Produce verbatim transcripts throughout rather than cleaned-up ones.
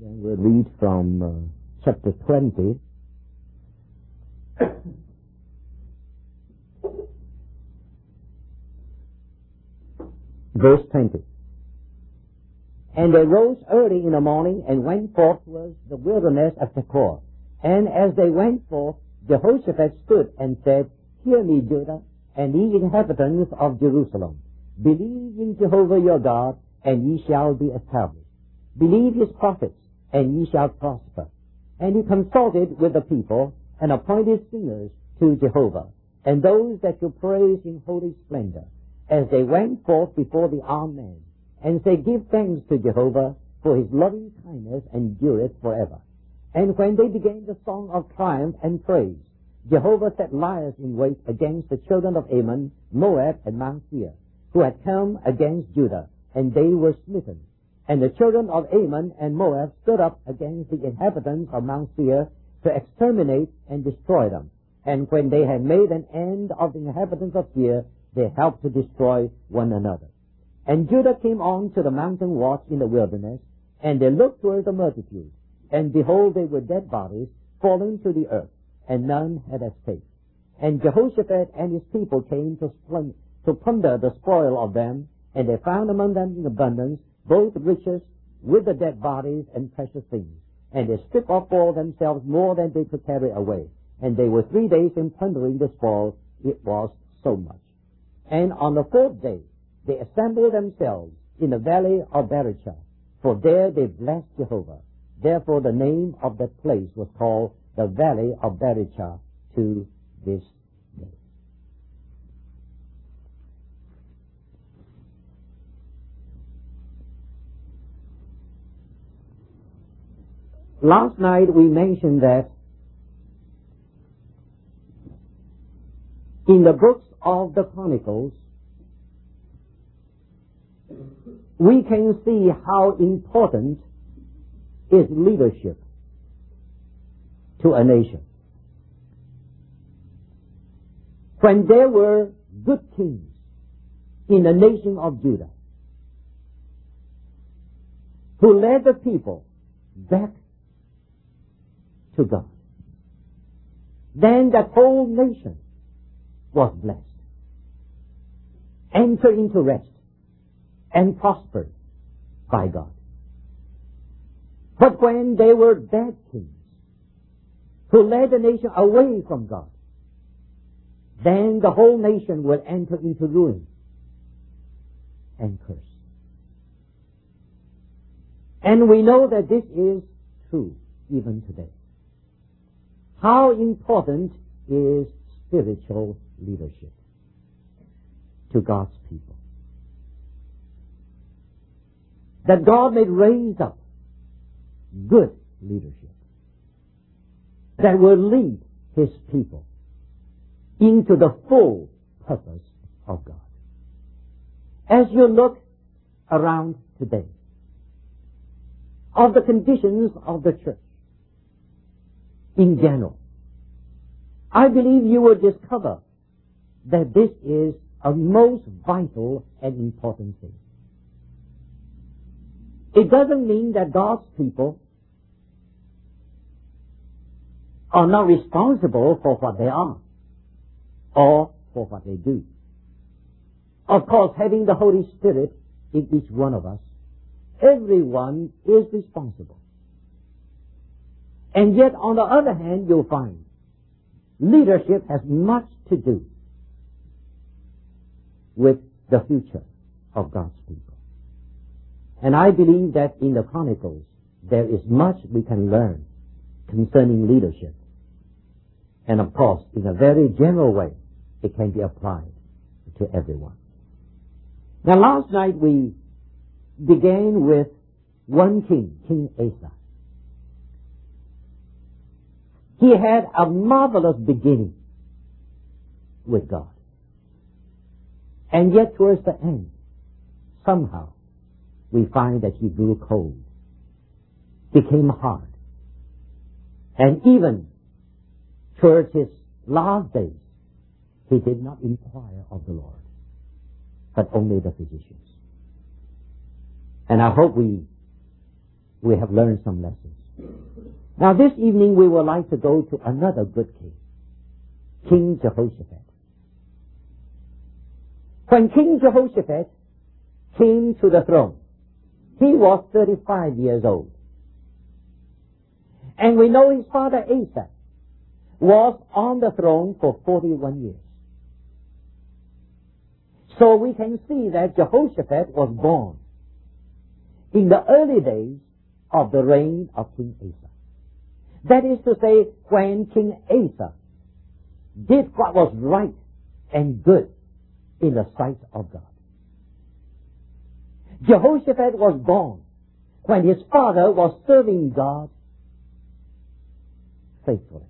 Then we'll read from uh, chapter twenty. Verse twenty. And they rose early in the morning and went forth towards the wilderness of Tekoa. And as they went forth, Jehoshaphat stood and said, Hear me, Judah, and ye inhabitants of Jerusalem. Believe in Jehovah your God, and ye shall be established. Believe his prophets, and ye shall prosper. And he consulted with the people, and appointed singers to Jehovah, and those that should praise in holy splendor, as they went forth before the armed men, and say, Give thanks to Jehovah, for his loving kindness endureth forever. And when they began the song of triumph and praise, Jehovah set lions in wait against the children of Ammon, Moab, and Mount Seir, who had come against Judah, and they were smitten. And the children of Ammon and Moab stood up against the inhabitants of Mount Seir to exterminate and destroy them. And when they had made an end of the inhabitants of Seir, they helped to destroy one another. And Judah came on to the mountain watch in the wilderness, and they looked toward the multitude, and behold, they were dead bodies fallen to the earth, and none had escaped. And Jehoshaphat and his people came to, spl- to plunder the spoil of them, and they found among them in abundance both riches with the dead bodies and precious things. And they stripped off for themselves more than they could carry away. And they were three days in plundering the spoil. It was so much. And on the fourth day, they assembled themselves in the valley of Berachah, for there they blessed Jehovah. Therefore the name of that place was called the valley of Berachah to this day. Last night we mentioned that in the books of the Chronicles, we can see how important is leadership to a nation. When there were good kings in the nation of Judah who led the people back to God, then that whole nation was blessed, entered into rest, and prospered by God. But when they were bad kings who led the nation away from God, then the whole nation will enter into ruin and curse. And we know that this is true even today. How important is spiritual leadership to God's people? That God may raise up good leadership that will lead his people into the full purpose of God. As you look around today of the conditions of the church in general, I believe you will discover that this is a most vital and important thing. It doesn't mean that God's people are not responsible for what they are or for what they do. Of course, having the Holy Spirit in each one of us, everyone is responsible. And yet, on the other hand, you'll find leadership has much to do with the future of God's people. And I believe that in the Chronicles, there is much we can learn concerning leadership. And of course, in a very general way, it can be applied to everyone. Now, last night we began with one king, King Asa. He had a marvelous beginning with God. And yet towards the end, somehow, we find that he grew cold, became hard. And even towards his last days, he did not inquire of the Lord, but only the physicians. And I hope we we have learned some lessons. Now this evening we would like to go to another good king, King Jehoshaphat. When King Jehoshaphat came to the throne, he was thirty-five years old. And we know his father Asa was on the throne for forty-one years. So we can see that Jehoshaphat was born in the early days of the reign of King Asa. That is to say, when King Asa did what was right and good in the sight of God. Jehoshaphat was born when his father was serving God faithfully.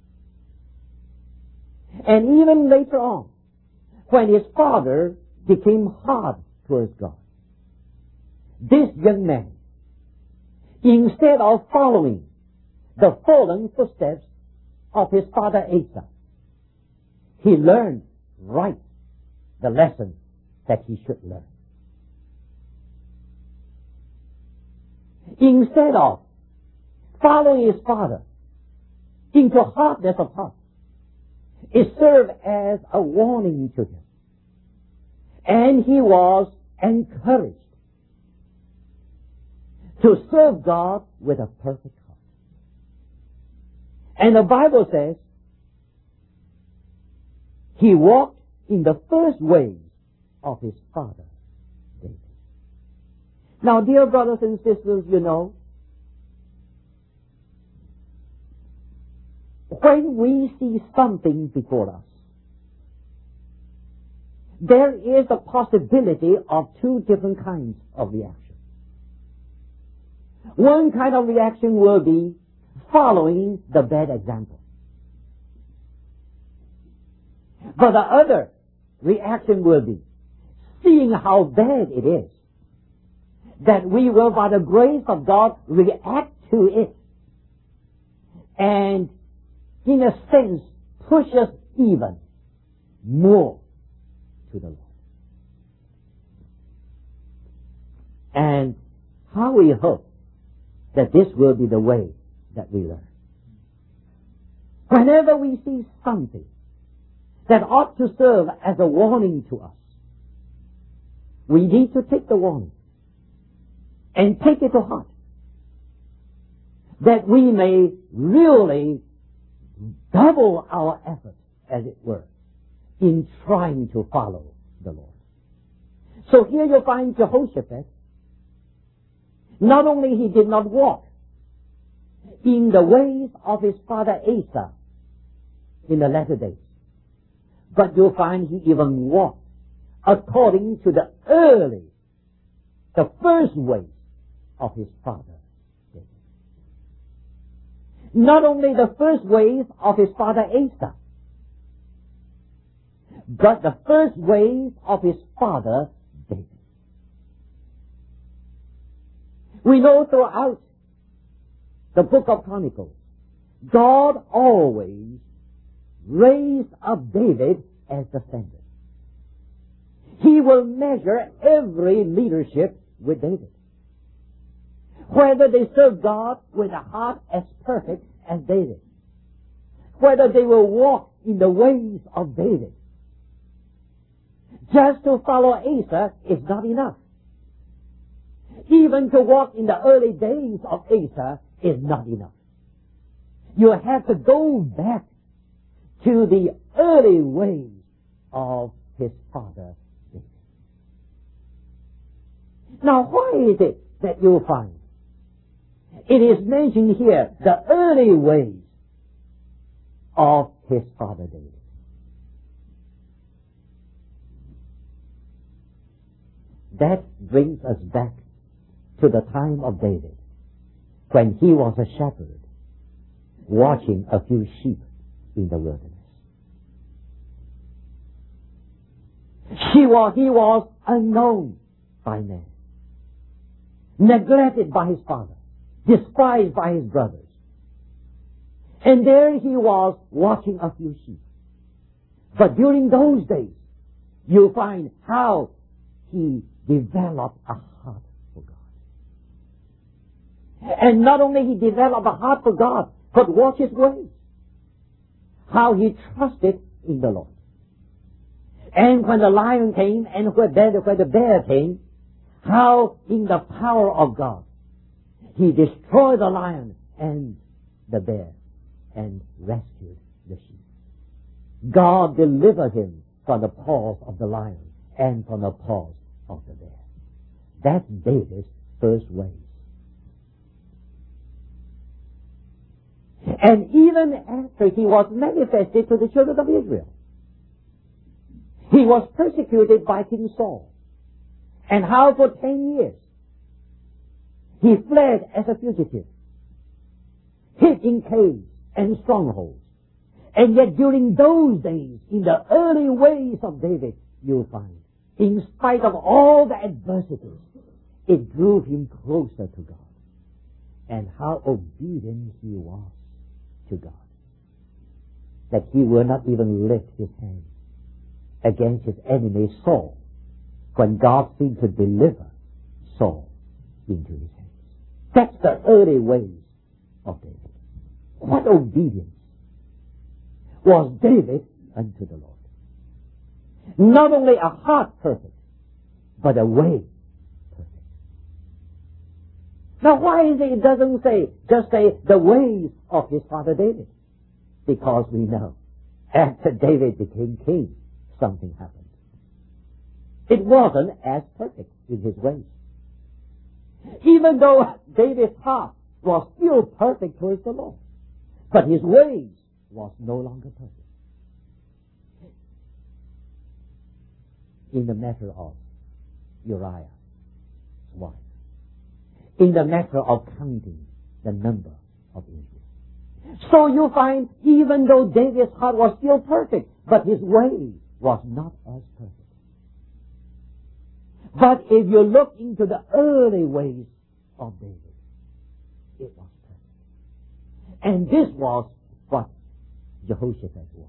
And even later on, when his father became hard towards God, this young man, instead of following the fallen footsteps of his father Asa, he learned right the lesson that he should learn. Instead of following his father into hardness of heart, it served as a warning to him. And he was encouraged to serve God with a perfect heart. And the Bible says he walked in the first ways of his father David. Now, dear brothers and sisters, you know, when we see something before us, there is a possibility of two different kinds of reaction. One kind of reaction will be following the bad example. But the other reaction will be seeing how bad it is, that we will, by the grace of God, react to it and, in a sense, push us even more to the Lord. And how we hope that this will be the way that we learn. Whenever we see something that ought to serve as a warning to us, we need to take the warning and take it to heart, that we may really double our effort, as it were, in trying to follow the Lord. So here you find Jehoshaphat. Not only he did not walk in the ways of his father Asa in the latter days, but you'll find he even walked according to the early, the first ways of his father David. Not only the first ways of his father Asa, but the first ways of his father David. We know throughout the book of Chronicles, God always raised up David as the standard. He will measure every leadership with David. Whether they serve God with a heart as perfect as David, whether they will walk in the ways of David. Just to follow Asa is not enough. Even to walk in the early days of Asa is not enough. You have to go back to the early ways of his father David. Now, why is it that you'll find it is mentioned here, the early ways of his father David? That brings us back to the time of David, when he was a shepherd watching a few sheep in the wilderness. He was, he was unknown by man, neglected by his father, despised by his brothers. And there he was watching a few sheep. But during those days, you'll find how he developed a heart for God. And not only he developed a heart for God, but watch his ways. How he trusted in the Lord. And when the lion came and when the, when the bear came, how in the power of God, he destroyed the lion and the bear and rescued the sheep. God delivered him from the paws of the lion and from the paws of the bear. That's David's first ways. And even after he was manifested to the children of Israel, he was persecuted by King Saul. And how for ten years he fled as a fugitive, hid in caves and strongholds. And yet during those days, in the early ways of David, you'll find, in spite of all the adversities, it drew him closer to God. And how obedient he was to God, that he will not even lift his hand against his enemy Saul when God seemed to deliver Saul into his hands. That's the early ways of David. What obedience was David unto the Lord. Not only a heart perfect, but a way perfect. Now why is it, it doesn't say, just say the ways of his father David? Because we know, after David became king, something happened. It wasn't as perfect in his ways. Even though David's heart was still perfect towards the Lord, but his ways was no longer perfect. In the matter of Uriah's wife, in the matter of counting the number of Israel. So you find, even though David's heart was still perfect, but his way was not as perfect. But if you look into the early ways of David, it was perfect. And this was what Jehoshaphat was.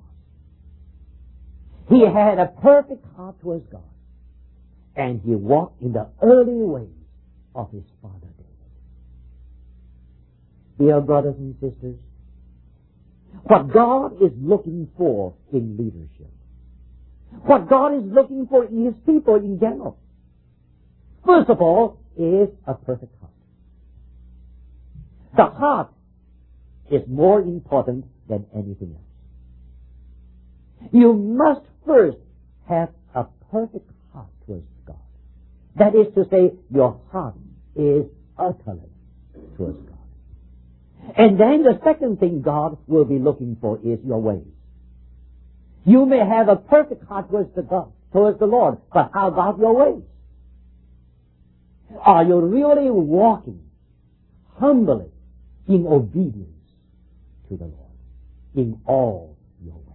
He had a perfect heart towards God, and he walked in the early ways of his father David. Dear brothers and sisters, what God is looking for in leadership, what God is looking for in his people in general, first of all, is a perfect heart. The heart is more important than anything else. You must first have a perfect heart towards God. That is to say, your heart is utterly towards God. And then the second thing God will be looking for is your ways. You may have a perfect heart towards the God, towards the Lord, but how about your ways? Are you really walking humbly in obedience to the Lord in all your ways?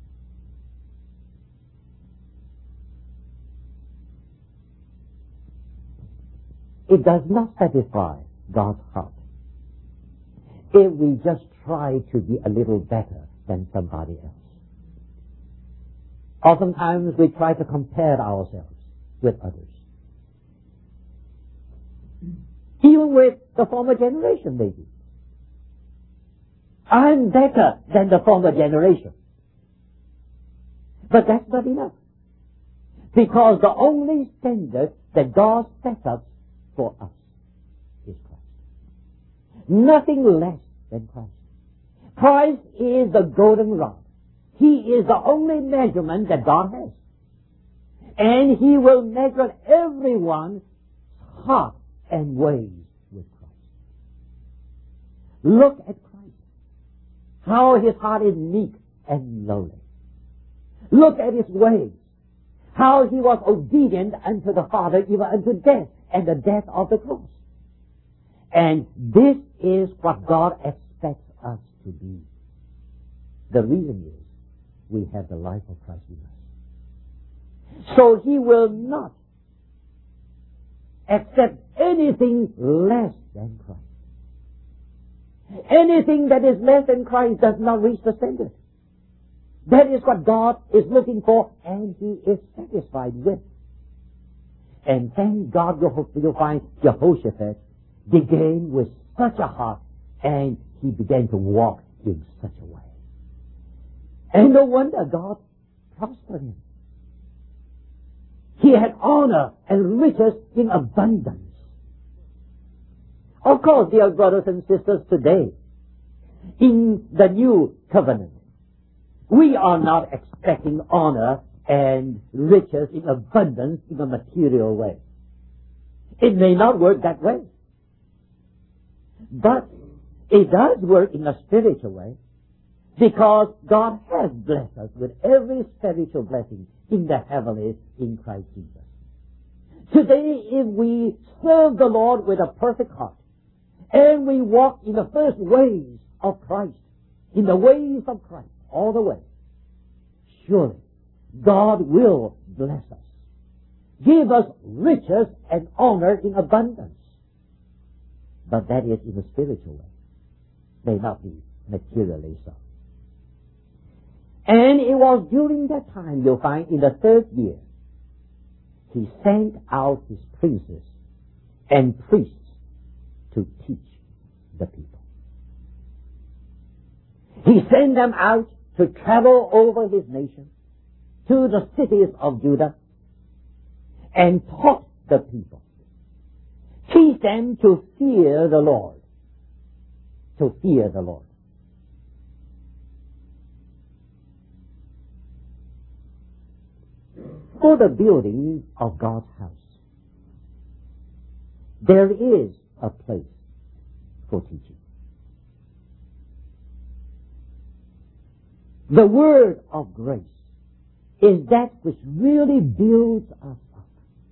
It does not satisfy God's heart if we just try to be a little better than somebody else. Oftentimes we try to compare ourselves with others. Even with the former generation, maybe. I'm better than the former generation. But that's not enough. Because the only standard that God sets up for us is Christ. Nothing less than Christ. Christ is the golden rod. He is the only measurement that God has. And He will measure everyone's heart and ways with Christ. Look at Christ. How His heart is meek and lowly. Look at His ways. How He was obedient unto the Father, even unto death, and the death of the cross. And this is what God expects us to be. The reason is, we have the life of Christ in us. So He will not accept anything less than Christ. Anything that is less than Christ does not reach the standard. That is what God is looking for, and He is satisfied with. And thank God you'll find Jehoshaphat began with such a heart, and he began to walk in such a way. And no wonder God prospered him. He had honor and riches in abundance. Of course, dear brothers and sisters, today, in the new covenant, we are not expecting honor and riches in abundance in a material way. It may not work that way. But it does work in a spiritual way, because God has blessed us with every spiritual blessing in the heavenlies in Christ Jesus. Today, if we serve the Lord with a perfect heart, and we walk in the first ways of Christ, in the ways of Christ, all the way, surely God will bless us, give us riches and honor in abundance. But that is in a spiritual way, may not be materially so. And it was during that time, you'll find, in the third year, he sent out his princes and priests to teach the people. He sent them out to travel over his nation, to the cities of Judah, and taught the people. Teach them to fear the Lord. To fear the Lord. For the building of God's house, there is a place for teaching. The word of grace is that which really builds us up.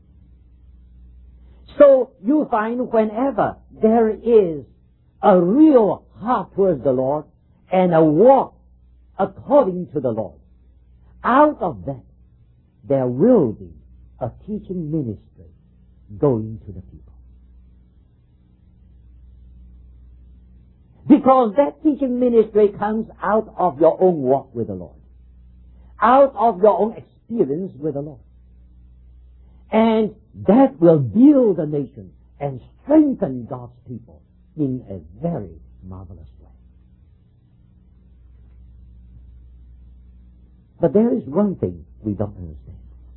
So you find whenever there is a real heart towards the Lord and a walk according to the Lord, out of that there will be a teaching ministry going to the people. Because that teaching ministry comes out of your own walk with the Lord, out of your own experience with the Lord. And that will build a nation and strengthen God's people in a very marvelous way. But there is one thing we don't understand.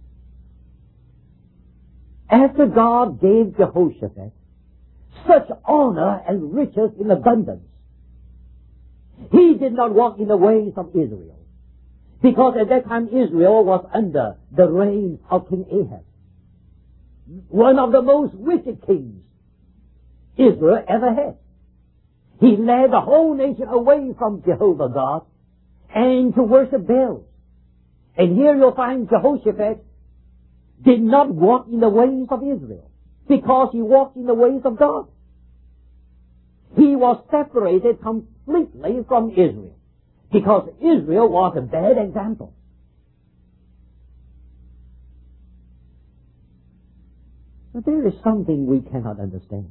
After God gave Jehoshaphat such honor and riches in abundance, he did not walk in the ways of Israel, because at that time Israel was under the reign of King Ahab, one of the most wicked kings Israel ever had. He led the whole nation away from Jehovah God and to worship Baal. And here you'll find Jehoshaphat did not walk in the ways of Israel, because he walked in the ways of God. He was separated completely from Israel, because Israel was a bad example. But there is something we cannot understand.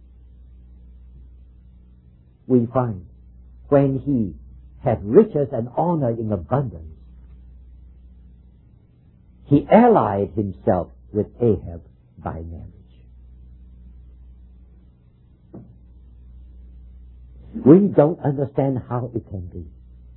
We find when he had riches and honor in abundance, he allied himself with Ahab by marriage. We don't understand how it can be.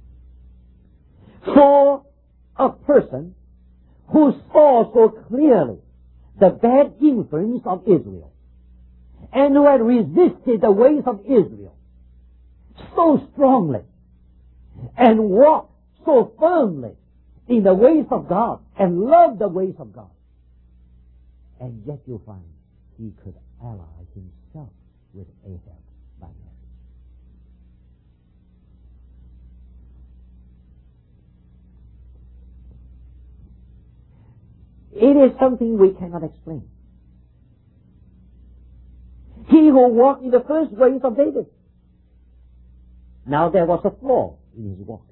For a person who saw so clearly the bad influence of Israel, and who had resisted the ways of Israel so strongly, and walked so firmly in the ways of God, and loved the ways of God, and yet you find he could ally himself with Ahab by marriage. It is something we cannot explain. He who walked in the first ways of David, now there was a flaw in his walk.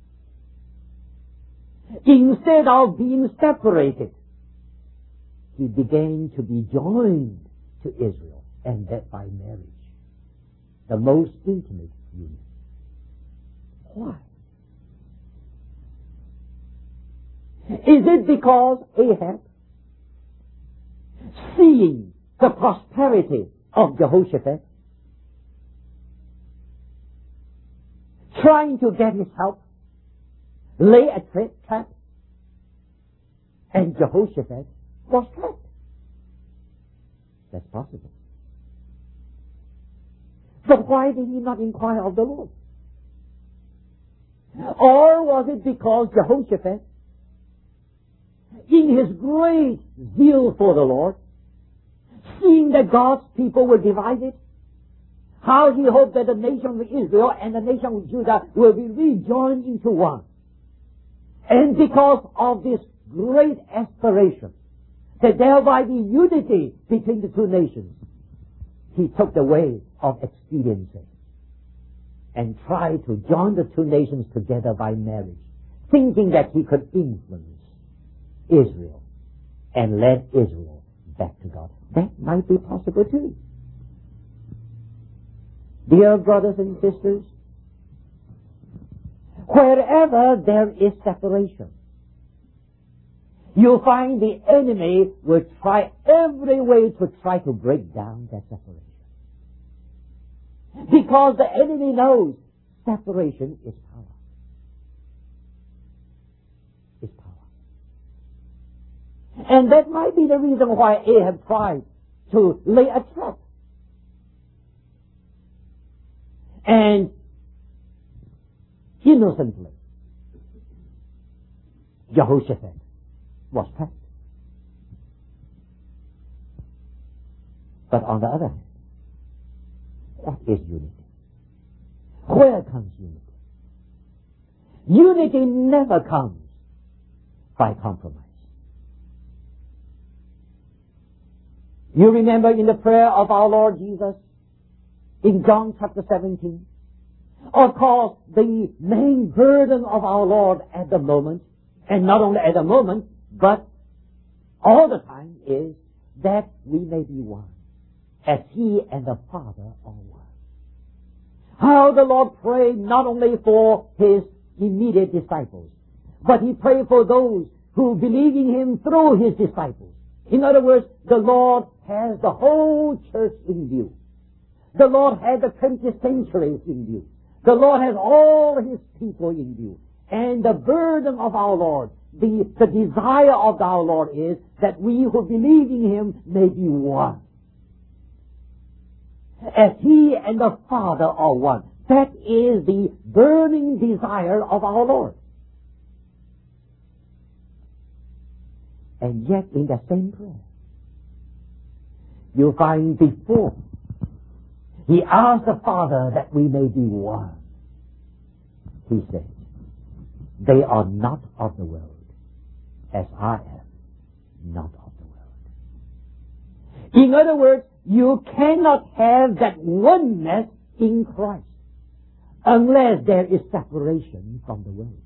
Instead of being separated, he began to be joined to Israel, and that by marriage, the most intimate union. Why? Is it because Ahab, seeing the prosperity of Jehoshaphat, trying to get his help, lay a tra- trap, and Jehoshaphat was trapped. That's possible. But why did he not inquire of the Lord? Or was it because Jehoshaphat, in his great zeal for the Lord, seeing that God's people were divided, how he hoped that the nation of Israel and the nation of Judah will be rejoined into one. And because of this great aspiration, that there might be unity between the two nations, he took the way of expediency and tried to join the two nations together by marriage, thinking that he could influence Israel and lead Israel back to God. That might be possible too. Dear brothers and sisters, wherever there is separation, you'll find the enemy will try every way to try to break down that separation. Because the enemy knows separation is power. Is power. And that might be the reason why Ahab tried to lay a trap. And innocently, Jehoshaphat was trapped. But on the other hand, what is unity? Where comes unity? Unity never comes by compromise. You remember in the prayer of our Lord Jesus in John chapter seventeen, of course, the main burden of our Lord at the moment, and not only at the moment, but all the time, is that we may be one, as He and the Father are one. How the Lord prayed not only for His immediate disciples, but He prayed for those who believe in Him through His disciples. In other words, the Lord has the whole church in view. The Lord has the twentieth century in view. The Lord has all His people in view. And the burden of our Lord, the, the desire of our Lord is that we who believe in Him may be one. As He and the Father are one. That is the burning desire of our Lord. And yet in the same prayer, you'll find before He asked the Father that we may be one, He said, they are not of the world, as I am not of the world. In other words, you cannot have that oneness in Christ unless there is separation from the world.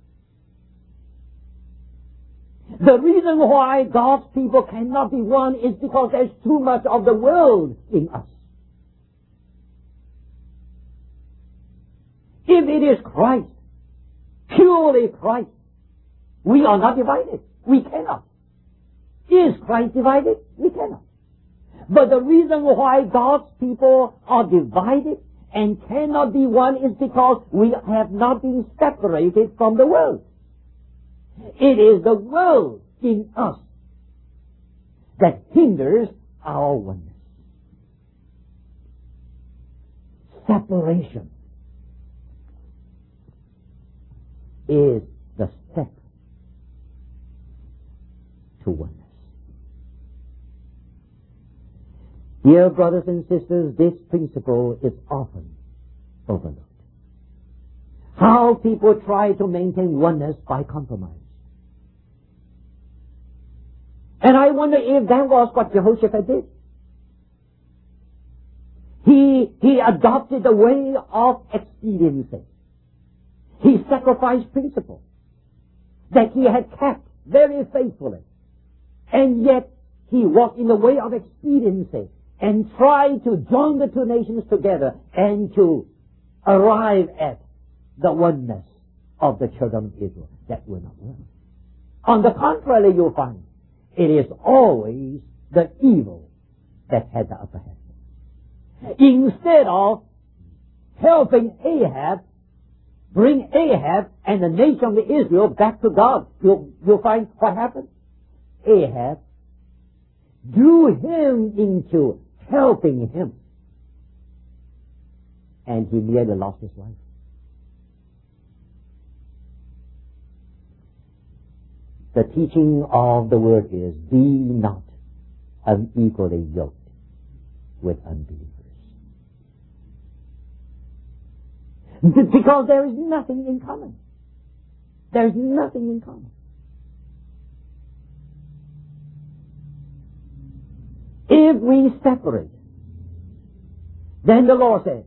The reason why God's people cannot be one is because there's too much of the world in us. If it is Christ, purely Christ, we are not divided. We cannot. Is Christ divided? We cannot. But the reason why God's people are divided and cannot be one is because we have not been separated from the world. It is the world in us that hinders our oneness. Separation is the step to oneness. Dear brothers and sisters, this principle is often overlooked. How people try to maintain oneness by compromise. And I wonder if that was what Jehoshaphat did. He, he adopted the way of expediency. He sacrificed principle that he had kept very faithfully. And yet he walked in the way of expediency and tried to join the two nations together and to arrive at the oneness of the children of Israel. That will not work. On the contrary, you'll find it is always the evil that had the upper hand. Instead of helping Ahab bring Ahab and the nation of Israel back to God. You'll, you'll find what happened. Ahab drew him into helping him. And he nearly lost his life. The teaching of the Word is, be not unequally yoked with unbelievers. Because there is nothing in common. There is nothing in common. If we separate, then the Lord says,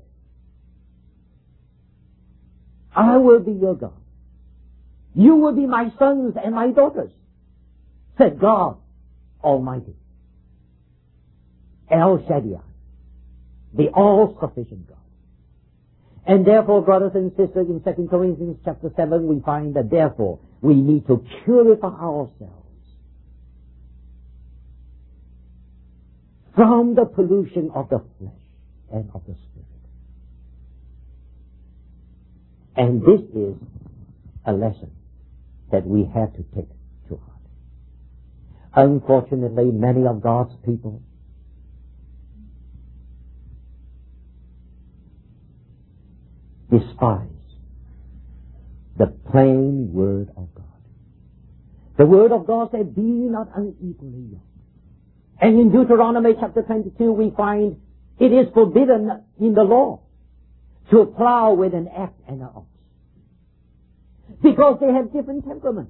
I will be your God. You will be my sons and my daughters, said God Almighty. El Shaddai, the all-sufficient God. And therefore, brothers and sisters, in Second Corinthians chapter seven, we find that therefore we need to purify ourselves from the pollution of the flesh and of the spirit. And this is a lesson that we have to take to heart. Unfortunately, many of God's people despise the plain Word of God. The Word of God said, be not unequally yoked. And in Deuteronomy chapter twenty-two, we find it is forbidden in the law to plow with an axe and an ox, because they have different temperaments.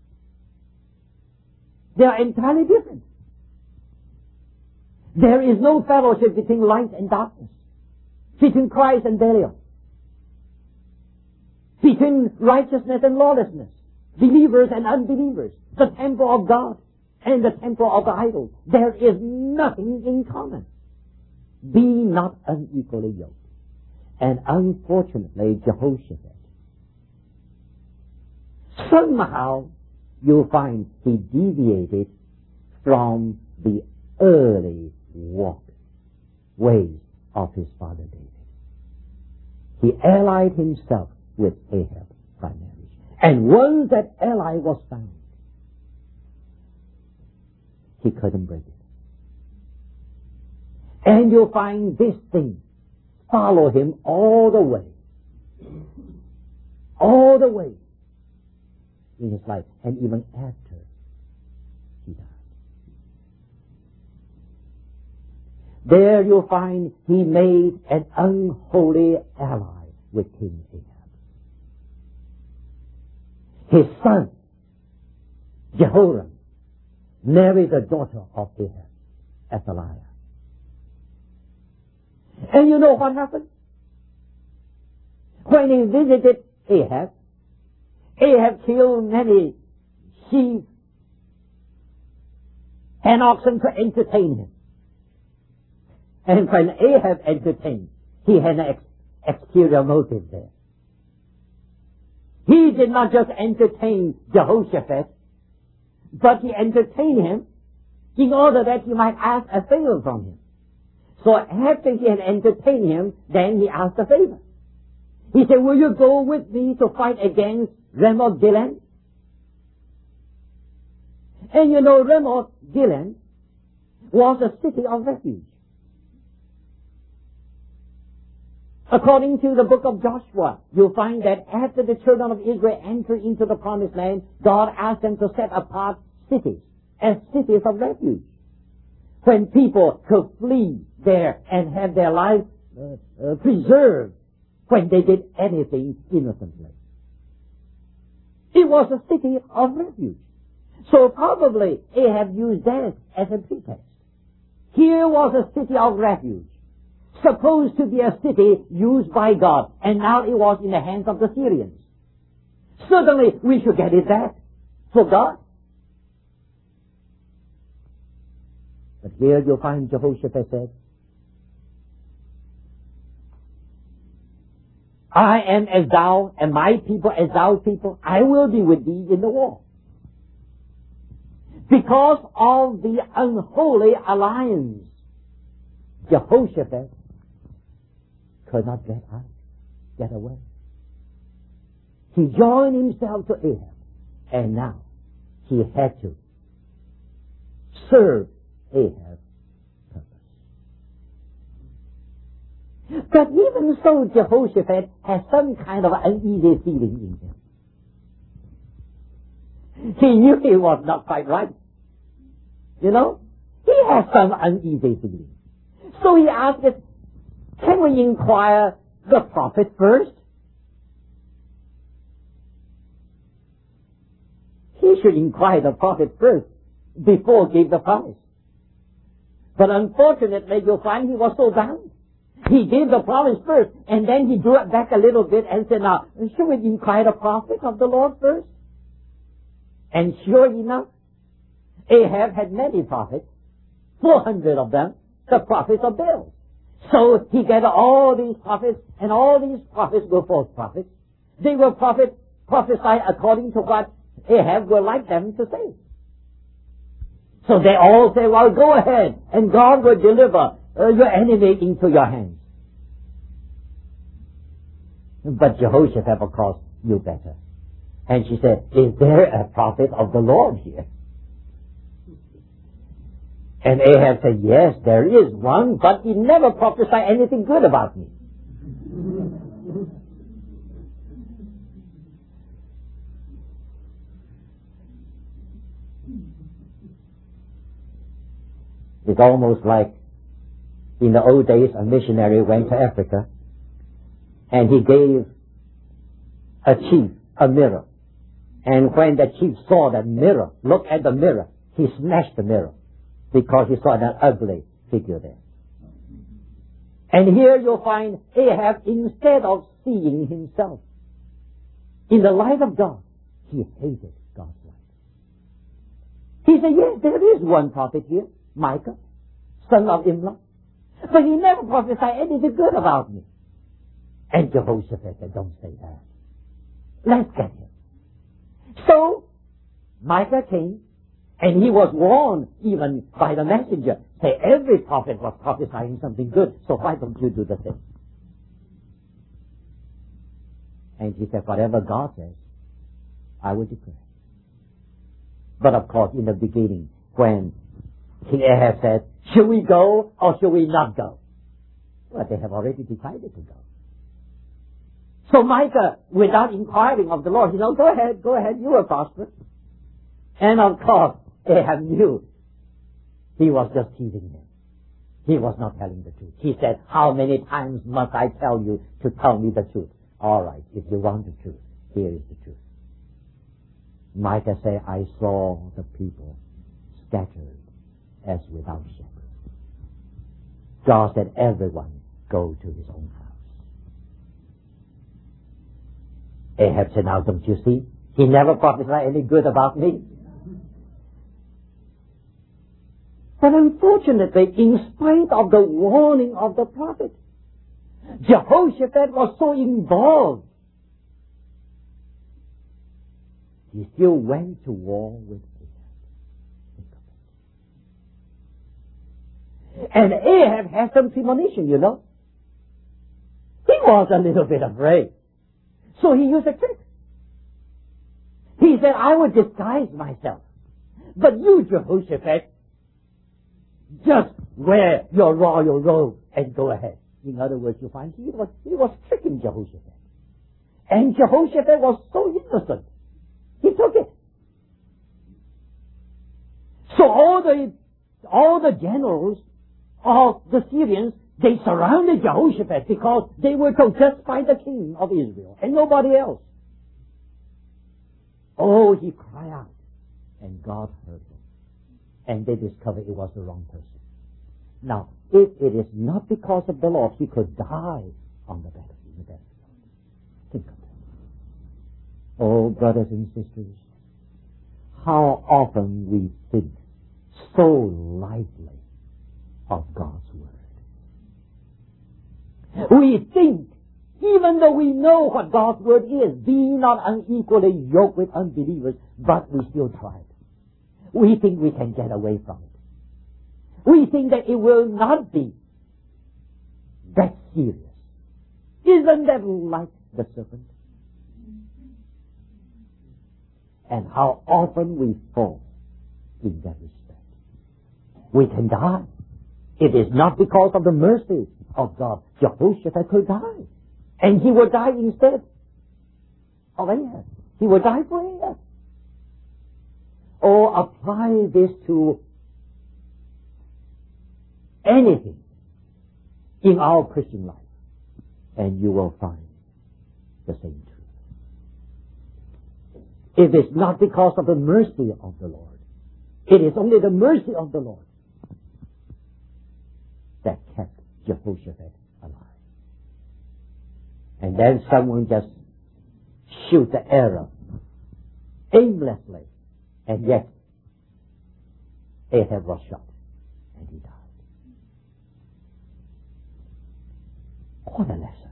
They are entirely different. There is no fellowship between light and darkness, between Christ and Belial, between righteousness and lawlessness, believers and unbelievers, the temple of God and the temple of the idol. There is nothing in common. Be not unequally yoked. And unfortunately, Jehoshaphat, somehow you'll find he deviated from the early walk, ways of his father David. He allied himself with Ahab primarily. And once that ally was found, he couldn't break it. And you'll find this thing follow him all the way. All the way in his life, and even after he died. There you'll find he made an unholy ally with King Ahab. His son, Jehoram, married the daughter of Ahab, Athaliah. And you know what happened? When he visited Ahab, Ahab killed many sheep and oxen to entertain him. And when Ahab entertained, he had an ex- exterior motive there. He did not just entertain Jehoshaphat, but he entertained him in order that he might ask a favor from him. So after he had entertained him, then he asked a favor. He said, will you go with me to fight against Ramoth Gilead? And you know, Ramoth Gilead was a city of refuge. According to the book of Joshua, you'll find that after the children of Israel entered into the promised land, God asked them to set apart cities as cities of refuge, when people could flee there and have their lives uh, uh, preserved when they did anything innocently. It was a city of refuge. So probably Ahab used that as a pretext. Here was a city of refuge, supposed to be a city used by God, and now it was in the hands of the Syrians. Certainly we should get it back for God. But here you'll find Jehoshaphat said, I am as thou, and my people as thou people. I will be with thee in the war. Because of the unholy alliance, Jehoshaphat could not get out, get away. He joined himself to Ahab. And now he had to serve Ahab's purpose. But even so, Jehoshaphat has some kind of uneasy feeling in him. He knew he was not quite right. You know? He has some uneasy feeling. So he asked us, can we inquire the prophet first? He should inquire the prophet first before give the promise. But unfortunately, you'll find he was so down. He gave the promise first, and then he drew it back a little bit and said, now, should we inquire the prophet of the Lord first? And sure enough, Ahab had many prophets, four hundred of them, the prophets of Baal. So he gathered all these prophets, and all these prophets were false prophets. They were prophets prophesied according to what Ahab would like them to say. So they all say, well, go ahead, and God will deliver uh, your enemy into your hands. But Jehoshaphat, of course, knew better. And she said, is there a prophet of the Lord here? And Ahab said, yes, there is one, but he never prophesied anything good about me. It's almost like in the old days a missionary went to Africa and he gave a chief a mirror. And when the chief saw that mirror, look at the mirror, he smashed the mirror because he saw that ugly figure there. And here you'll find Ahab, instead of seeing himself in the light of God, he hated God's light. He said, yes, there is one prophet here, Micah, son of Imlah, but he never prophesied anything good about me. And Jehoshaphat said, don't say that. Let's get him. So, Micah came, and he was warned even by the messenger. Say, every prophet was prophesying something good, so why don't you do the same? And he said, whatever God says, I will declare. But of course, in the beginning, when King Ahab said, should we go or should we not go? Well, they have already decided to go. So Micah, without inquiring of the Lord, he said, go ahead, go ahead, you will prosper. And of course, Ahab knew he was just teasing him. He was not telling the truth. He said, how many times must I tell you to tell me the truth? All right, if you want the truth, here is the truth. Micah said, I saw the people scattered as without shepherd. God said, everyone go to his own house. Ahab said, now don't you see? He never prophesied any good about me. But unfortunately, in spite of the warning of the prophet, Jehoshaphat was so involved. He still went to war with Ahab. And Ahab had some premonition, you know. He was a little bit afraid. So he used a trick. He said, I will disguise myself. But you, Jehoshaphat, just wear your royal robe and go ahead. In other words, you find he was, he was tricking Jehoshaphat. And Jehoshaphat was so innocent. He took it. So all the, all the generals of the Syrians, they surrounded Jehoshaphat because they were told just by the king of Israel and nobody else. Oh, he cried out, and God heard him. And they discovered it was the wrong person. Now, if it is not because of the Lord, he could die on the battlefield. The battlefield. Think of that. Oh, brothers and sisters, how often we think so lightly of God's Word. We think, even though we know what God's Word is, be not unequally yoked with unbelievers, but we still try it. We think we can get away from it. We think that it will not be that serious. Isn't that like the serpent? And how often we fall in that respect. We can die. It is not because of the mercy of God. Jehoshaphat could die. And he would die instead of Ahab. He would die for Ahab. Or apply this to anything in our Christian life, and you will find the same truth. It is not because of the mercy of the Lord. It is only the mercy of the Lord that kept Jehoshaphat alive. And then someone just shoot the arrow aimlessly, and yet Ahab was shot and he died. What a lesson.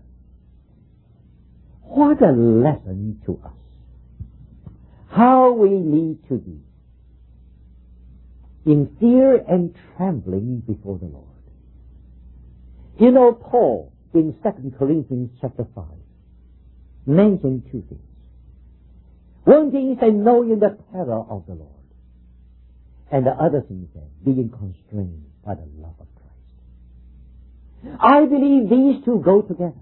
What a lesson to us. How we need to be in fear and trembling before the Lord. You know, Paul in Second Corinthians chapter five mentioned two things. One thing he said, knowing the terror of the Lord. And the other thing he said, being constrained by the love of Christ. I believe these two go together.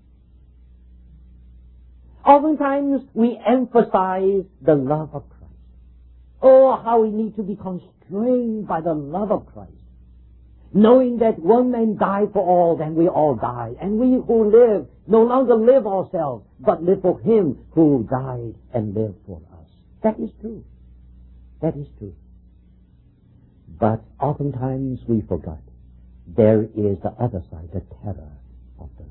Oftentimes we emphasize the love of Christ. Oh, how we need to be constrained by the love of Christ. Knowing that one man died for all, then we all die. And we who live no longer live ourselves, but live for Him who died and lived for us. That is true. That is true. But oftentimes we forgot there is the other side, the terror of the Lord.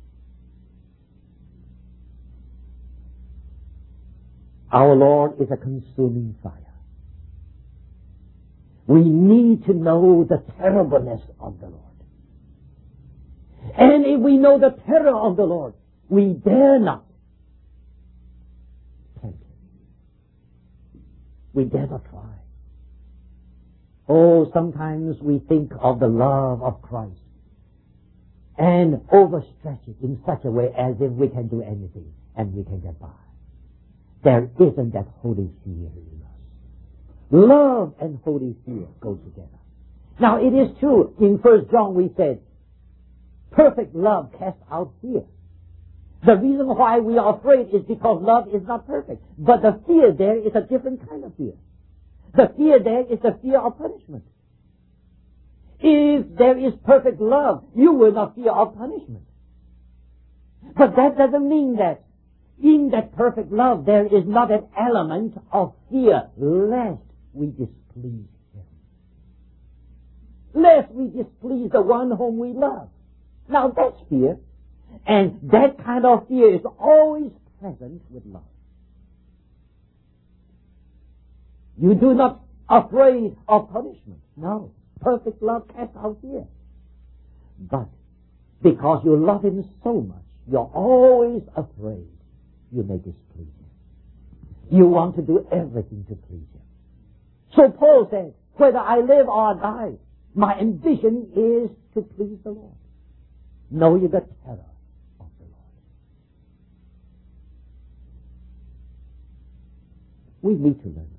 Our Lord is a consuming fire. We need to know the terribleness of the Lord. And if we know the terror of the Lord, we dare not tempt Him. We dare not try. Oh, sometimes we think of the love of Christ and overstretch it in such a way as if we can do anything and we can get by. There isn't that holy fear in us. Love and holy fear go together. Now, it is true, in First John we said, perfect love casts out fear. The reason why we are afraid is because love is not perfect. But the fear there is a different kind of fear. The fear there is the fear of punishment. If there is perfect love, you will not fear of punishment. But that doesn't mean that in that perfect love there is not an element of fear, lest we displease Him. Lest we displease the one whom we love. Now that's fear. And that kind of fear is always present with love. You do not afraid of punishment. No. Perfect love casts out fear. But because you love Him so much, you're always afraid you may displease Him. You want to do everything to please Him. So Paul said, whether I live or die, my ambition is to please the Lord. Know you the terror of the Lord. We need to learn that.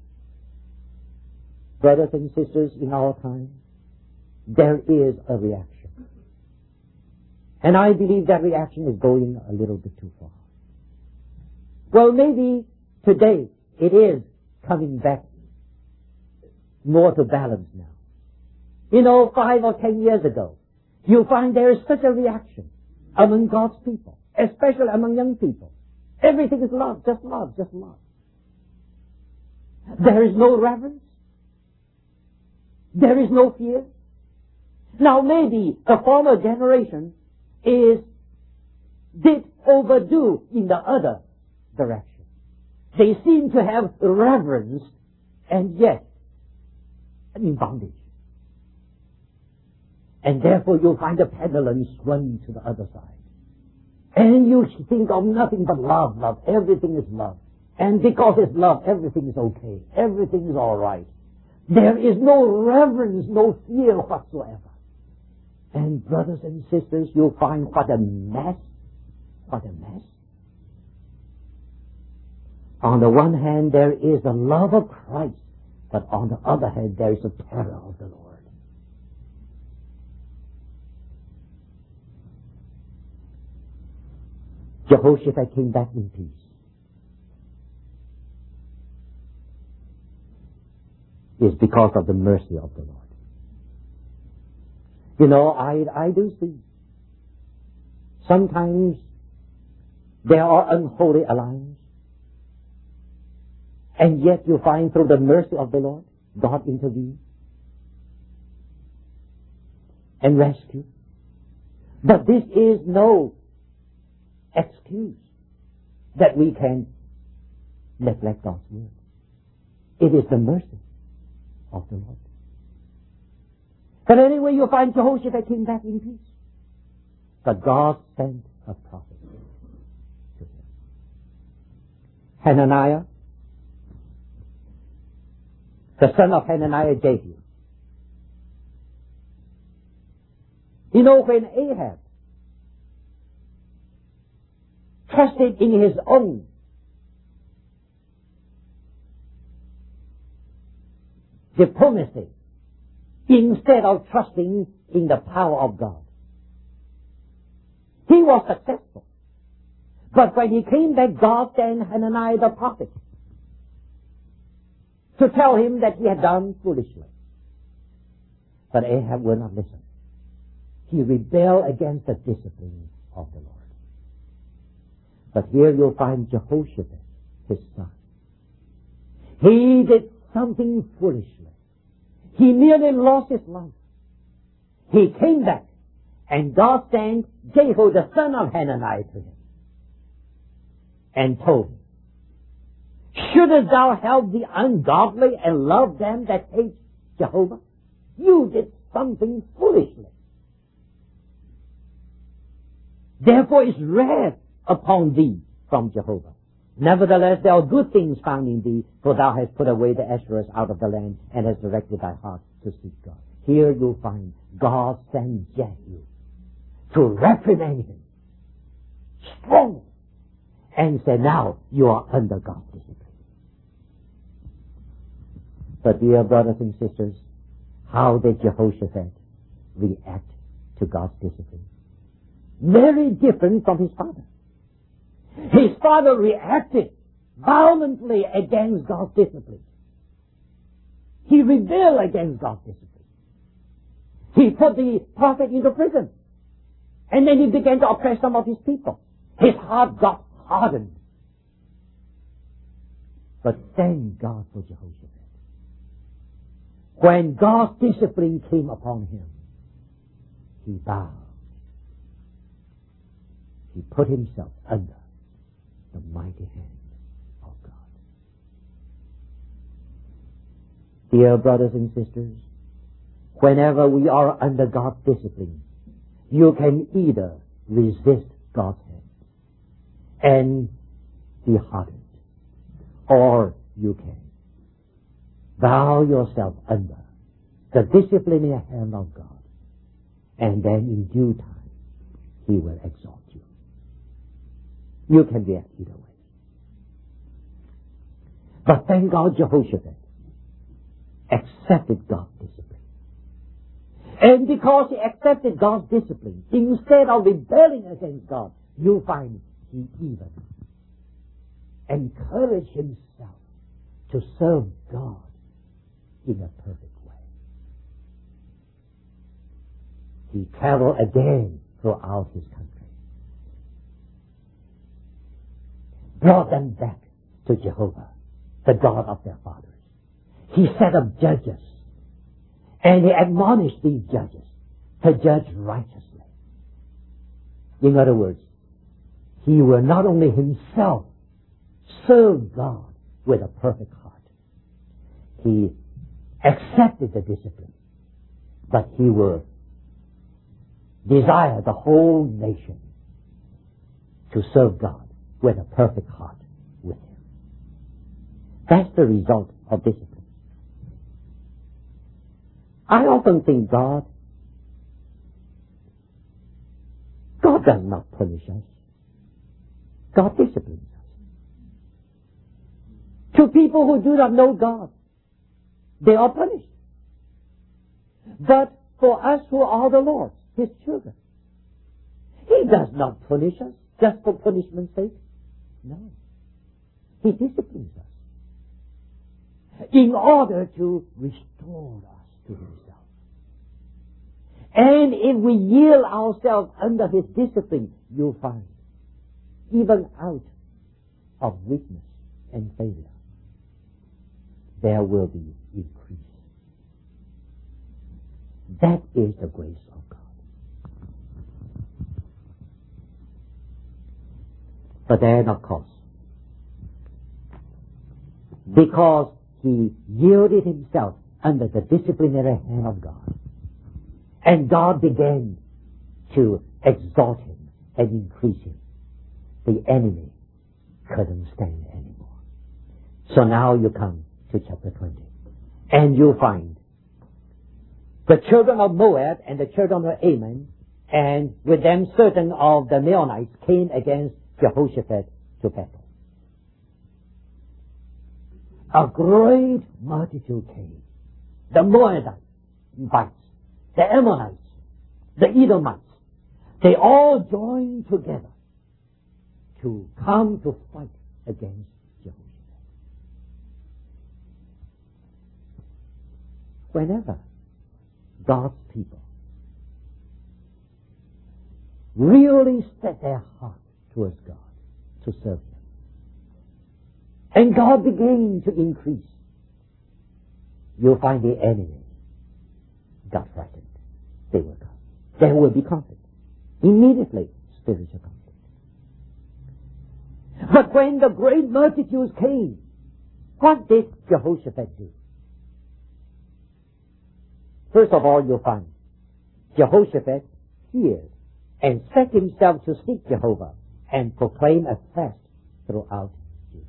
Brothers and sisters, in our time, there is a reaction. And I believe that reaction is going a little bit too far. Well, maybe today it is coming back more to balance now. You know, five or ten years ago, you find there is such a reaction among God's people, especially among young people. Everything is love, just love, just love. There is no reverence. There is no fear. Now maybe the former generation is did overdo in the other direction. They seem to have reverence and yet in bondage. And therefore you'll find the pendulum swung to the other side. And you think of nothing but love, love. Everything is love. And because it's love, everything is okay. Everything is all right. There is no reverence, no fear whatsoever. And brothers and sisters, you'll find what a mess. What a mess. On the one hand, there is the love of Christ, but on the other hand, there is the terror of the Lord. Jehoshaphat came back in peace. It's because of the mercy of the Lord. You know, I, I do see sometimes there are unholy alliances, and yet you find through the mercy of the Lord, God intervenes and rescue. But this is no excuse that we can neglect God's word. It is the mercy of the Lord. But anyway, you find Jehoshaphat came back in peace. But God sent a prophet to him. Hananiah, the son of Hananiah, Jehu. You know, when Ahab trusted in his own diplomacy instead of trusting in the power of God, he was successful. But when he came back, God sent Hananiah the prophet to tell him that he had done foolishly. But Ahab would not listen. He rebelled against the discipline of the Lord. But here you'll find Jehoshaphat, his son. He did something foolishly. He nearly lost his life. He came back, and God sent Jehu, the son of Hananiah, to him, and told him, shouldest thou help the ungodly and love them that hate Jehovah? You did something foolishly. Therefore is wrath upon thee from Jehovah. Nevertheless, there are good things found in thee, for thou hast put away the Asherahs out of the land, and hast directed thy heart to seek God. Here you'll find God sent Jehu to reprimand him strongly, and said, now you are under God's discipline. But dear brothers and sisters, how did Jehoshaphat react to God's discipline? Very different from his father. His father reacted violently against God's discipline. He rebelled against God's discipline. He put the prophet into prison. And then he began to oppress some of his people. His heart got hardened. But thank God for Jehoshaphat. When God's discipline came upon him, he bowed. He put himself under the mighty hand of God. Dear brothers and sisters, whenever we are under God's discipline, you can either resist God's hand and be hardened, or you can bow yourself under the disciplining hand of God, and then in due time He will exalt you. You can react either way. But thank God Jehoshaphat accepted God's discipline. And because he accepted God's discipline, instead of rebelling against God, you find he even encouraged himself to serve God in a perfect way. He traveled again throughout his country, brought them back to Jehovah, the God of their fathers. He set up judges, and he admonished these judges to judge righteously. In other words, he will not only himself serve God with a perfect heart. He accepted the discipline, but he will desire the whole nation to serve God with a perfect heart with him. That's the result of discipline. I often think God, God does not punish us. God disciplines us. To people who do not know God, they are punished. But for us who are the Lord's, His children, He does not punish us just for punishment's sake. No. He disciplines us in order to restore us to Himself. And if we yield ourselves under His discipline, you'll find, even out of weakness and failure, there will be increase. That is the grace of God. But there are no costs. Because he yielded himself under the disciplinary hand of God. And God began to exalt him and increase him. The enemy couldn't stand anymore. So now you come to chapter twenty. And you find the children of Moab and the children of Ammon, and with them certain of the Meunites, came against Jehoshaphat to battle. A great multitude came. The Moabites, the Ammonites, the Edomites, they all joined together to come to fight against Jehoshaphat. Whenever God's people really set their heart towards God to serve Him, and God began to increase, you'll find the enemy got frightened. They will come. There will be conflict. Immediately, spiritual conflict. But when the great multitudes came, what did Jehoshaphat do? First of all, you'll find Jehoshaphat feared and set himself to seek Jehovah and proclaim a fast throughout Judah.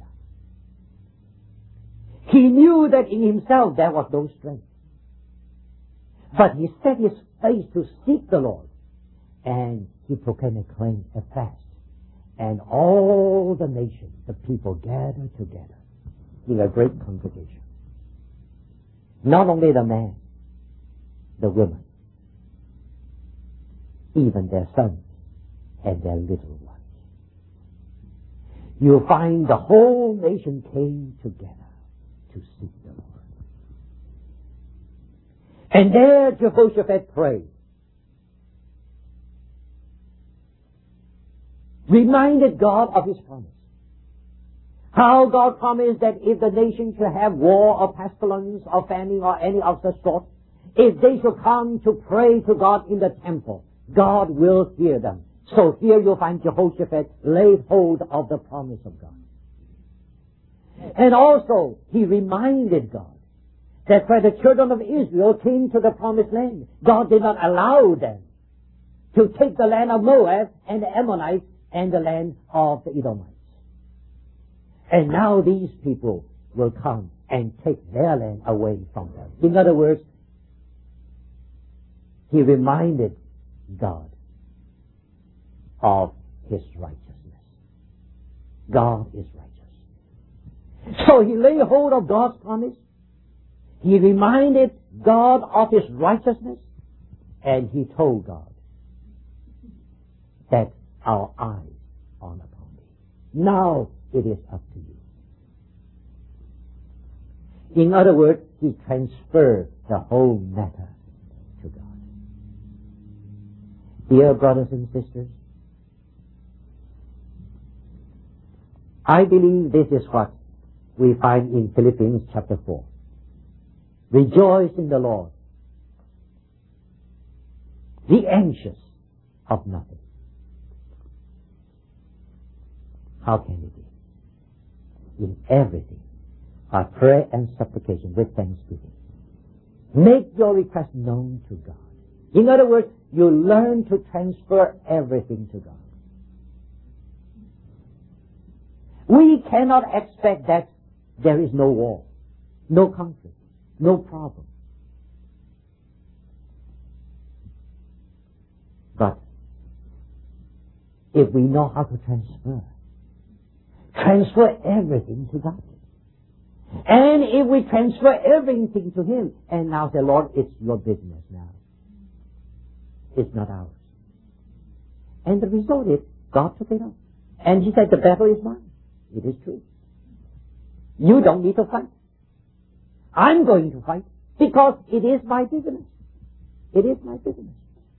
He knew that in himself there was no strength. But he set his face to seek the Lord, and he proclaimed a claim, a fast. And all the nation, the people, gathered together in a great congregation. Not only the men, the women, even their sons and their little ones. You'll find the whole nation came together to seek the Lord. And there Jehoshaphat prayed, reminded God of His promise. How God promised that if the nation should have war or pestilence or famine or any of such sort, if they should come to pray to God in the temple, God will hear them. So here you'll find Jehoshaphat laid hold of the promise of God. And also, he reminded God that when the children of Israel came to the promised land, God did not allow them to take the land of Moab and the Ammonites and the land of the Edomites. And now these people will come and take their land away from them. In other words, he reminded God of His righteousness. God is righteous. So he laid hold of God's promise. He reminded God of His righteousness. And he told God that our eyes are upon Thee. Now it is up to You. In other words, he transferred the whole matter to God. Dear brothers and sisters, I believe this is what we find in Philippians chapter four. Rejoice in the Lord. Be anxious of nothing. How can it be? In everything, by prayer and supplication with thanksgiving, make your request known to God. In other words, you learn to transfer everything to God. We cannot expect that there is no war, no conflict, no problem. But if we know how to transfer, transfer everything to God. And if we transfer everything to Him and now say, Lord, it's your business now. It's not ours. And the result is God took it up. And He said, the battle is mine. It is true. You don't need to fight. I'm going to fight because it is my business. It is my business.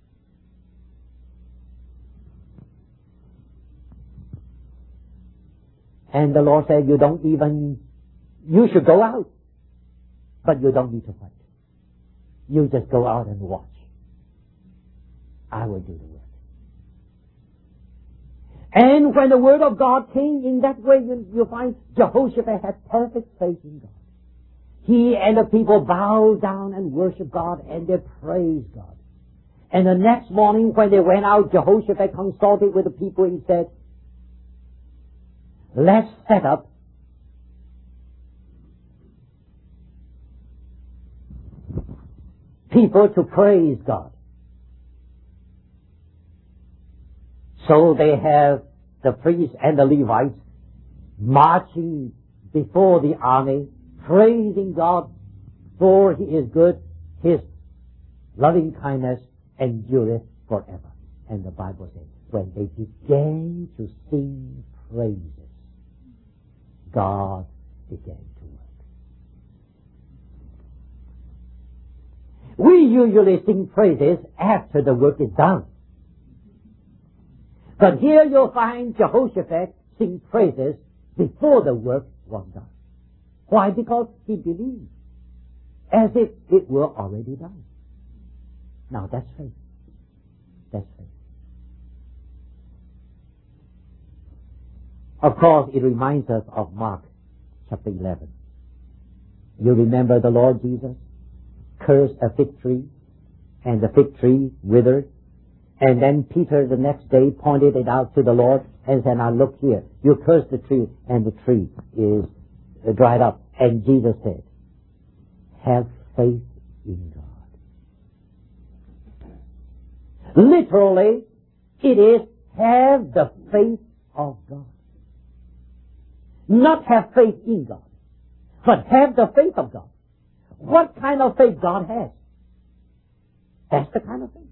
And the Lord said, you don't even, you should go out, but you don't need to fight. You just go out and watch. I will do the work. And when the word of God came in that way, you, you find Jehoshaphat had perfect faith in God. He and the people bowed down and worshiped God and they praised God. And the next morning when they went out, Jehoshaphat consulted with the people and said, let's set up people to praise God. So they have the priests and the Levites marching before the army, praising God, for He is good, His loving kindness endureth forever. And the Bible says, when they began to sing praises, God began to work. We usually sing praises after the work is done. But here you'll find Jehoshaphat sing praises before the work was done. Why? Because he believed as if it were already done. Now that's faith. That's faith. Of course, it reminds us of Mark chapter eleven. You remember the Lord Jesus cursed a fig tree, and the fig tree withered. And then Peter the next day pointed it out to the Lord and said, now look here, you cursed the tree and the tree is dried up. And Jesus said, have faith in God. Literally, it is have the faith of God. Not have faith in God, but have the faith of God. What kind of faith God has? That's the kind of faith.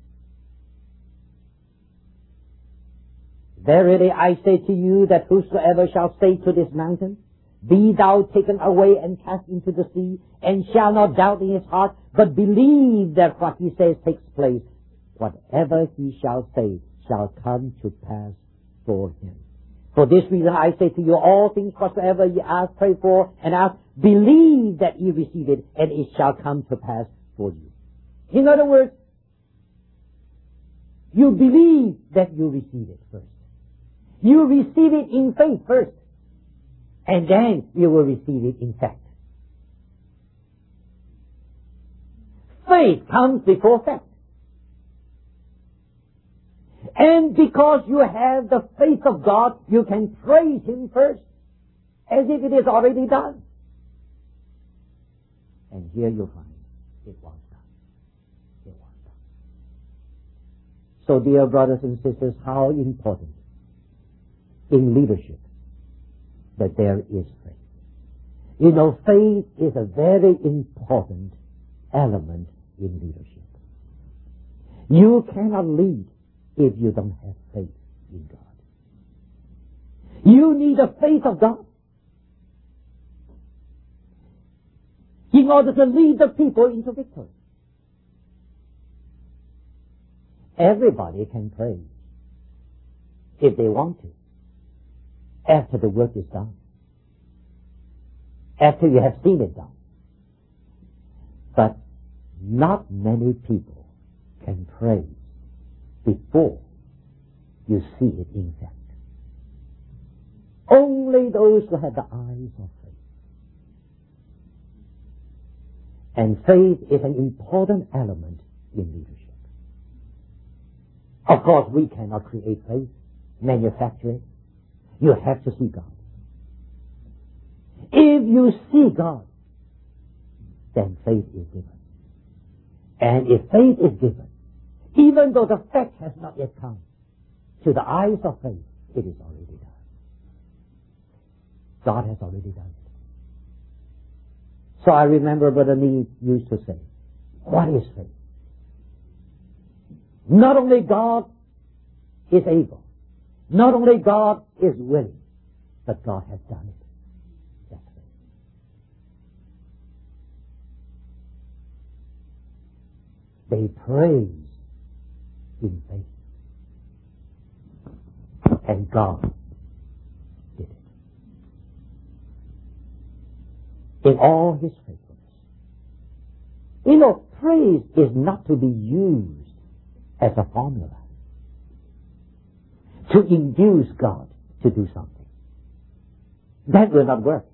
Verily I say to you that whosoever shall say to this mountain, be thou taken away and cast into the sea, and shall not doubt in his heart, but believe that what he says takes place, whatever he shall say shall come to pass for him. For this reason I say to you, all things whatsoever ye ask, pray for, and ask, believe that ye receive it, and it shall come to pass for you. In other words, you believe that you receive it first. You receive it in faith first, and then you will receive it in fact. Faith comes before fact. And because you have the faith of God, you can praise Him first, as if it is already done. And here you find it was done. It was done. So, dear brothers and sisters, how important in leadership that there is faith. You know, faith is a very important element in leadership. You cannot lead if you don't have faith in God. You need the faith of God in order to lead the people into victory. Everybody can pray if they want to, after the work is done, after you have seen it done. But not many people can pray before you see it in fact. Only those who have the eyes of faith. And faith is an important element in leadership. Of course, we cannot create faith, manufacture it. You have to see God. If you see God, then faith is given. And if faith is given, even though the fact has not yet come, to the eyes of faith, it is already done. God has already done it. So I remember Brother Need used to say, what is faith? Not only God is able, not only God is willing, but God has done it. That's faith. They praise in faith. And God did it. In all His faithfulness. You know, praise is not to be used as a formula to induce God to do something. That will not work.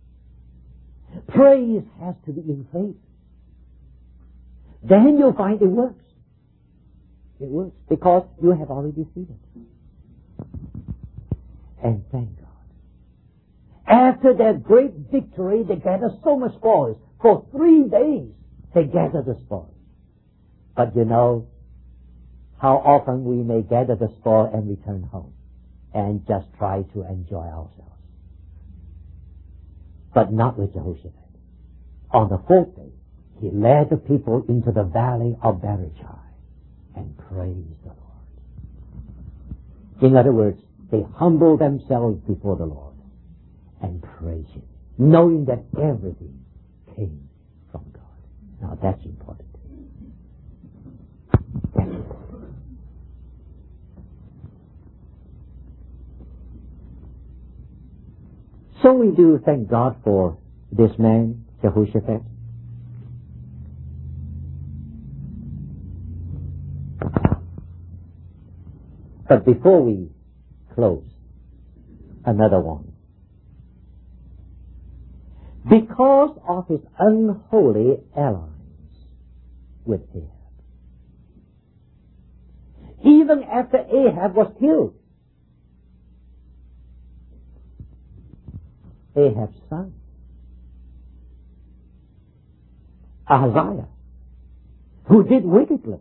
Praise has to be in faith. Then you'll find it works. It works because you have already seen it. And thank God. After that great victory, they gathered so much spoils. For three days, they gathered the spoils. But you know how often we may gather the spoil and return home and just try to enjoy ourselves. But not with Jehoshaphat. On the fourth day, he led the people into the valley of Berichai and praised the Lord. In other words, they humbled themselves before the Lord and praised Him, knowing that everything came from God. Now that's important. That's important. So we do thank God for this man, Jehoshaphat. But before we close, another one. Because of his unholy alliance with Ahab. Even after Ahab was killed, Ahab's son, Ahaziah, who did wickedly,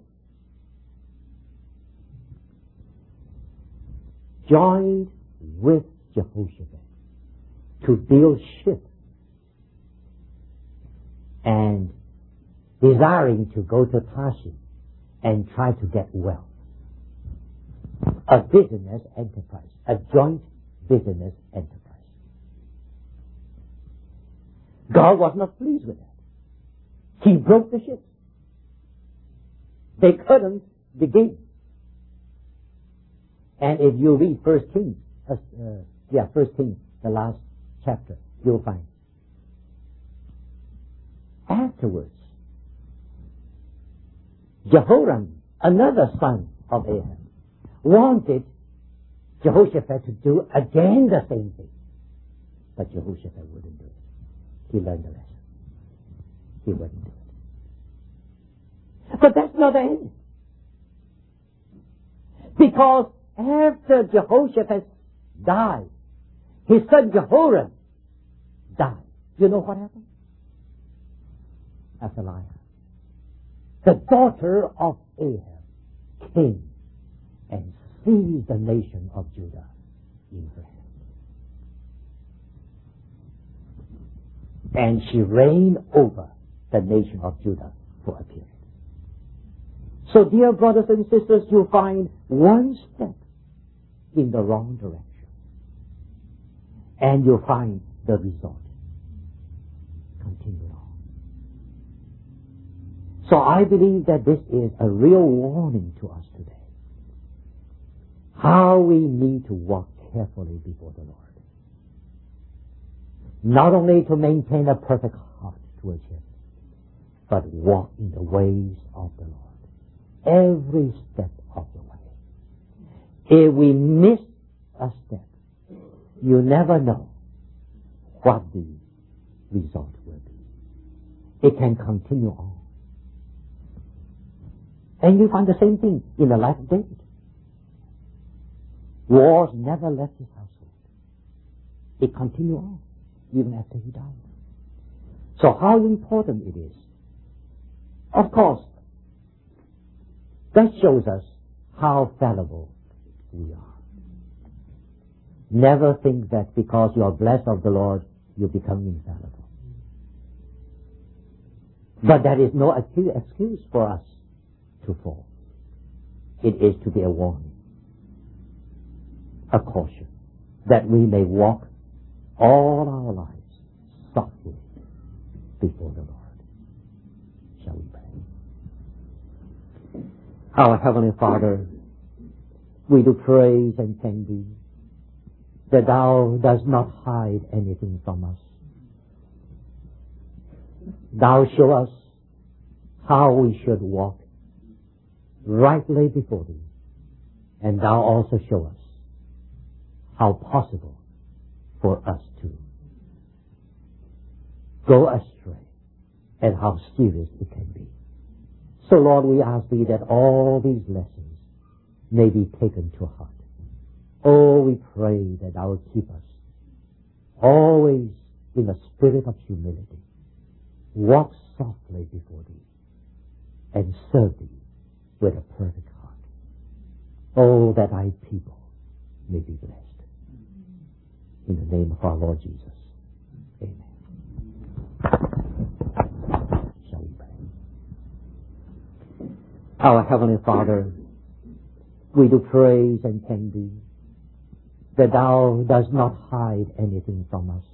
joined with Jehoshaphat to build ships and desiring to go to Tarshish and try to get wealth. A business enterprise, a joint business enterprise. God was not pleased with that. He broke the ships. They couldn't begin. And if you read First Kings, uh, uh, yeah, First Kings, the last chapter, you'll find. Afterwards, Jehoram, another son of Ahab, wanted Jehoshaphat to do again the same thing. But Jehoshaphat wouldn't do it. He learned the lesson. He wouldn't do it. But that's not the end. Because after Jehoshaphat died, his son Jehoram died. You know what happened? Athaliah, the daughter of Ahab, came and seized the nation of Judah in her hand. And she reigned over the nation of Judah for a period. So, dear brothers and sisters, you find one step in the wrong direction, and you'll find the result. Continue on. So I believe that this is a real warning to us today. How we need to walk carefully before the Lord. Not only to maintain a perfect heart towards Him, but walk in the ways of the Lord. Every step of the way. If we miss a step, you never know what the result will be. It can continue on. And you find the same thing in the life of David. Wars never left his household. It continued on, even after he died. So how important it is. Of course, that shows us how fallible we are. Never think that because you are blessed of the Lord, you become infallible. But that is no excuse for us to fall. It is to be a warning, a caution, that we may walk all our lives softly before the Lord. Shall we pray? Our Heavenly Father, we do praise and thank Thee that Thou dost not hide anything from us. Thou show us how we should walk rightly before Thee, and Thou also show us how possible for us to go astray and how serious it can be. So, Lord, we ask Thee that all these lessons may be taken to heart. Oh, we pray that Thou will keep us always in a spirit of humility. Walk softly before Thee and serve Thee with a perfect heart. Oh, that Thy people may be blessed. In the name of our Lord Jesus. Amen. Shall we pray? Our Heavenly Father, we do praise and thank Thee that Thou dost not hide anything from us.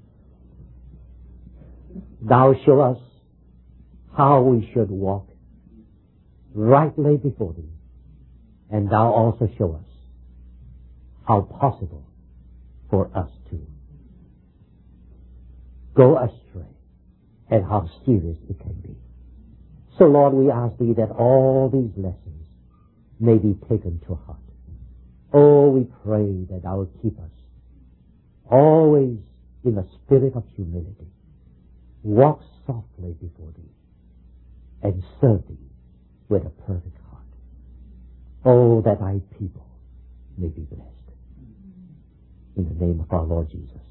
Thou show us how we should walk rightly before Thee, and Thou also show us how possible for us to go astray and how serious it can be. So, Lord, we ask Thee that all these lessons may be taken to heart. Oh, we pray that Thou will keep us always in a spirit of humility. Walk softly before Thee and serve Thee with a perfect heart. Oh, that Thy people may be blessed. In the name of our Lord Jesus.